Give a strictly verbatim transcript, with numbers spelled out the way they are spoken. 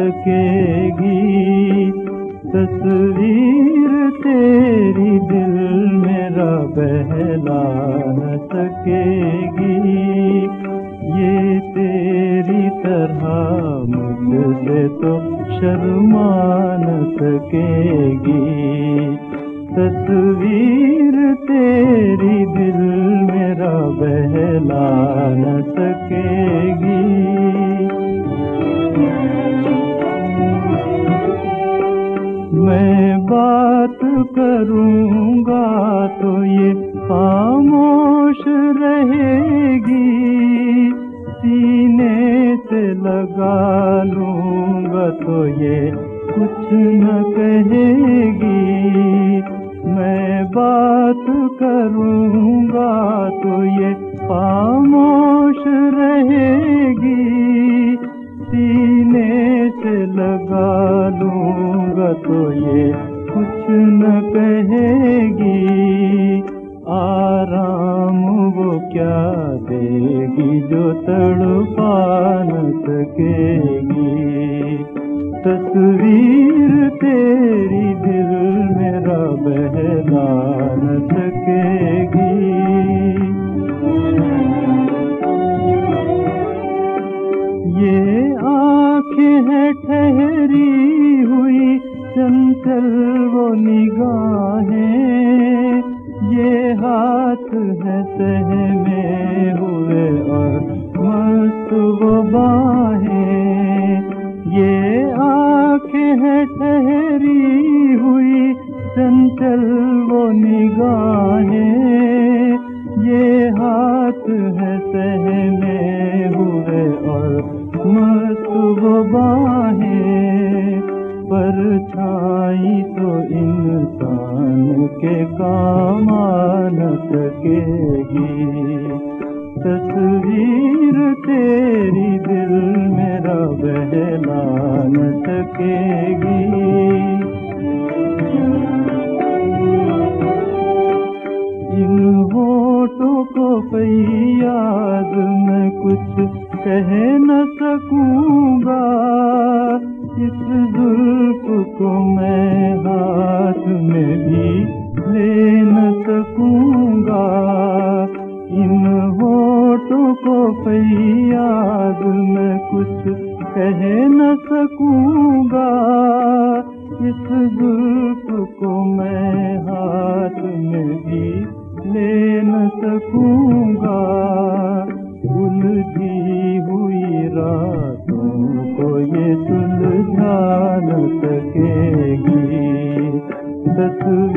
सकेगी। तस्वीर तेरी दिल मेरा बहला न सकेगी। ये तेरी तरह मुझसे तो शर्मा न सकेगी। तस्वीर तेरी दिल मेरा बहला न सकेगी। मैं बात करूँगा तो ये खामोश रहेगी। सीने से लगा लूँगा तो ये कुछ न कहेगी। मैं बात करूँगा तो ये खामोश रहेगी। सीने से लगा लूँगा तो ये कुछ न कहेगी। आराम वो क्या देगी जो तड़पा न सकेगी। तस्वीर तेरी दिल मेरा बहला न सकेगी। ये आँखें है ठहरी हुई चंचल वो निगाहें। ये हाथ है सहमे हुए और मस्त वो बाहें। ये आँखें है ठहरी हुई चंचल वो निगाहें। ये हाथ है सहमे हुए और मस्त वो बाहें। परछाई तो इंसान के काम आ न सकेगी। तस्वीर तेरी दिल मेरा बहला न सकेगी। इन होठों को फरियाद मैं कुछ कह न सकूँगा। इस जुल्फ को मैं हाथ में भी ले न सकूँगा। इन होठों को फरियाद मैं कुछ कह न सकूँगा। इस जुल्फ को मैं हाथ में भी ले न सकूँगा। उलझी हुई रातों को ये सुलझा न सकेगी। तस्वीर